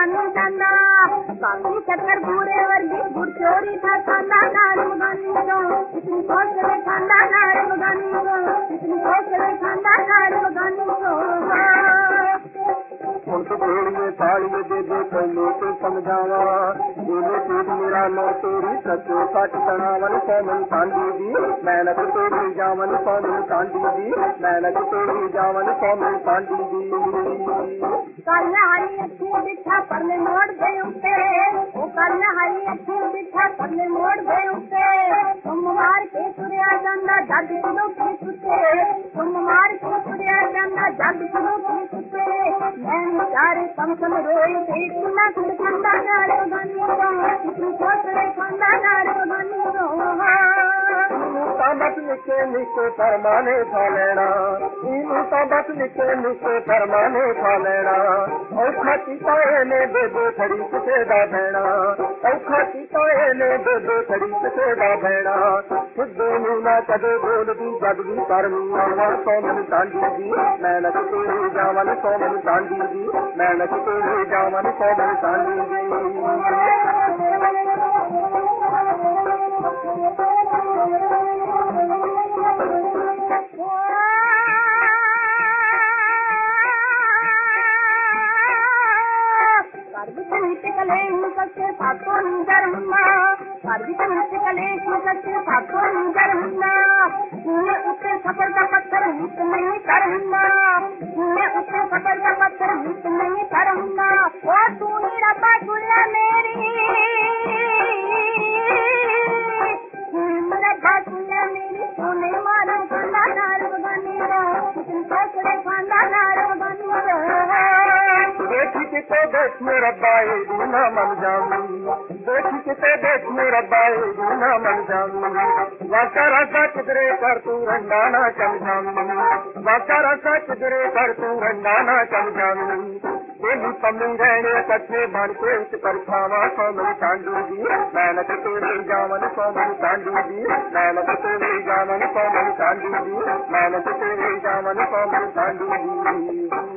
मगानी जाना बाकी चक्कर बूढ़े वर्गी गुड़ चोरी था खाना नार मगानी को इतनी हौसले खाना नार मगानी को इतनी हौसले खाना नार मगानी को भेड़िए थालिए दे दे कैलो तो समझावा बोले पेट मेरा नो तेरी सचो सच तनावन सौमन कांडी दी मेहनत तेरी जावन सौमन कांडी दी मेहनत तेरी जावन सौमन कांडी दी कालिया हरी अच्छी बिठा परने मोड़ दे उसे ओ कालिया हरी अच्छी बिठा परने मोड़ दे उसे तुम मार के सूर्या चंदा जग किलो की सुते तुम मार के सूर्या चंदा जग किलो की सुते मैं सारे पंखन रोई पेट ना खुद खंदा नार मगानी को इतनी हौसले खंदा नार मगानी को बस निके निके फरमाने खा लेना बस निके निके फरमाने खा लेना औखा चिताए ने बेबे खड़ी किसे दा भैना औखा चिताए ने बेबे खड़ी किसे दा भैना खुद ना कदे बोलदी जग दी करनी आवा सौमन कांडी दी मेहनत तेरे जावन सौमन कांडी दी मेहनत तेरे जावन सौमन कांडी दी सातो निजर हुन्ना सर्विस नित्य कलेश करते सातो निजर हुन्ना तूने उसे सफर का पत्थर हित नहीं कर हुन्ना तूने उसे सफर का पत्थर हित नहीं कर हुन्ना ओ तूने रब्बा गुल्ला मेरी रब्बा गुल्ला मेरी तूने मारो खाना नार मगानी को तुम फैसले खाना नार मगानी को देखी किसे देख मेरा बाए ना मन जाऊं देखी किसे देख मेरा बाए ना मन जाऊं वाका रासा किधरे कर तू रंगाना चल जाऊं वाका रासा किधरे कर तू रंगाना चल जाऊं बेली पम्मी रहने कच्चे बन के उस पर खावा सौमन कांडू दी मेहनत तेरे जावन सौमन कांडू दी मेहनत तेरे जावन सौमन कांडू दी मेहनत तेरे जावन सौमन कांडू दी